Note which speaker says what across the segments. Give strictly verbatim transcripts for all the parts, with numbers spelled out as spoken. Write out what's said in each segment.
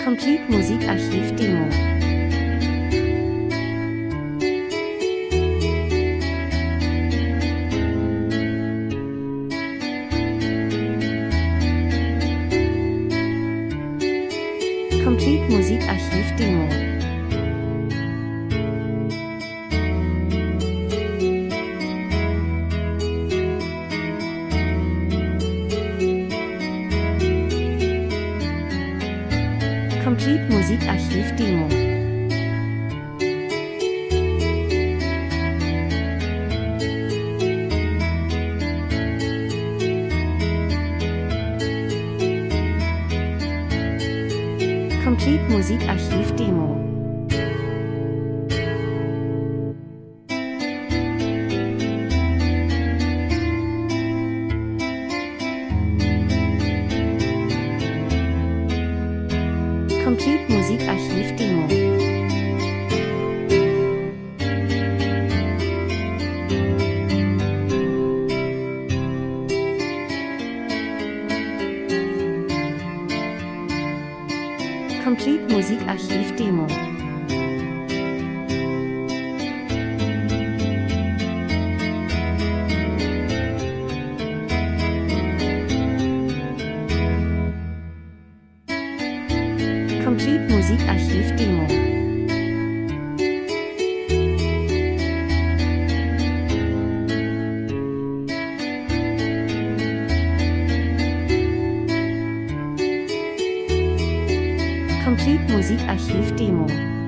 Speaker 1: Complete Musikarchiv Demo. Complete Musikarchiv Demo. Complete Musikarchiv Demo. Complete Musikarchiv Demo. Complete Musikarchiv Demo. Complete Musikarchiv Demo. Complete Musikarchiv Demo. Complete Musikarchiv Demo.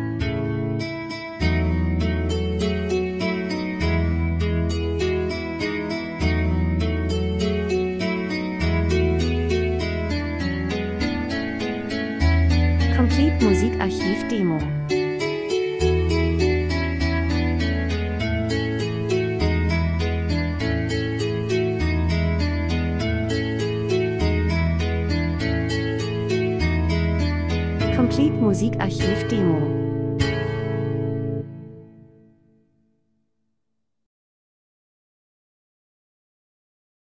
Speaker 1: Complete Musikarchiv Demo. Complete Musikarchiv Demo.